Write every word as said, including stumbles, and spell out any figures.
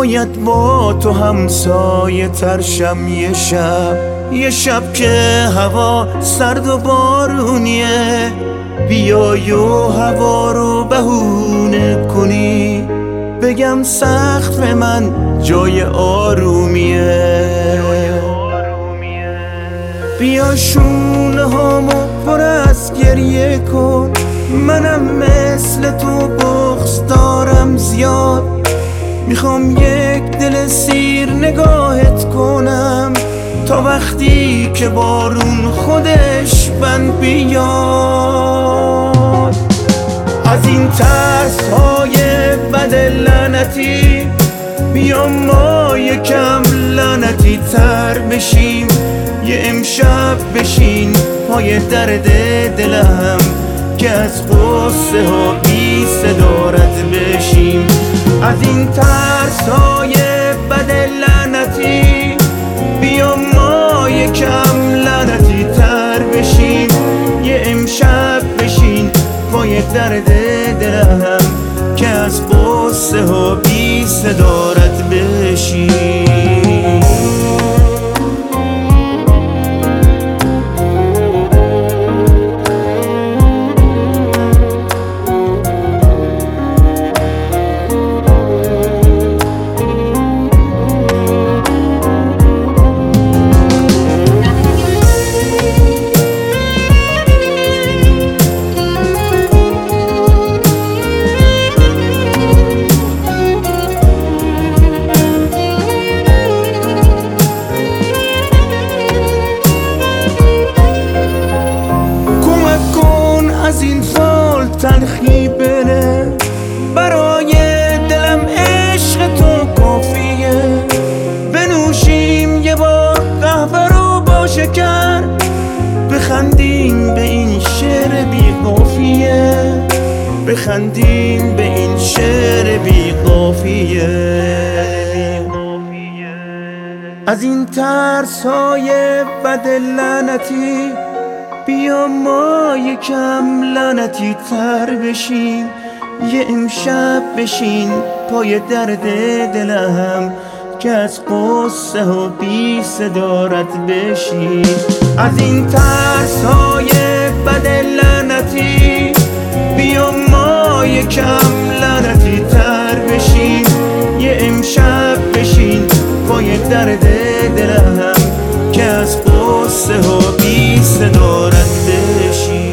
باید با تو همسایه ترشم یه شب، یه شب که هوا سرد و بارونیه، بیای و هوا رو بهونه کنی، بگم سقف من جای آرومیه. بیا شونه هامو پر از گریه کن، منم مثل تو بغض دارم زیاد، میخوام یک دل سیر نگاهت کنم تا وقتی که بارون خودش بند بیاد. از این ترس های بد لعنتی بیا ما یکم لعنتی تر بشیم، یه امشب بشین پای درد دلم که از غصه ها بی صدا رد بشیم. از این ترس های بد لعنتی بیا ما یکم لعنتی تر بشیم، یه امشب بشین پای درد دلم که از غصه ها بی صدا رد بشیم. از این فال تلخی بره، برای دلم عشق تو کافیه، بنوشیم یه بار قهوه رو با شکر، بخندیم به این شعر بی قافیه، بخندیم به این شعر بی قافیه. از این ترس های بد لعنتی بیا ما یکم لعنتی تر بشیم، یه امشب بشین پای درد دلم که از قصه ها بی صدا رد بشیم. از این ترس های بد لعنتی بیا ما یکم لعنتی تر بشیم، یه امشب بشین پای درد دلم که از قصه ها بی صدا رد بشیم.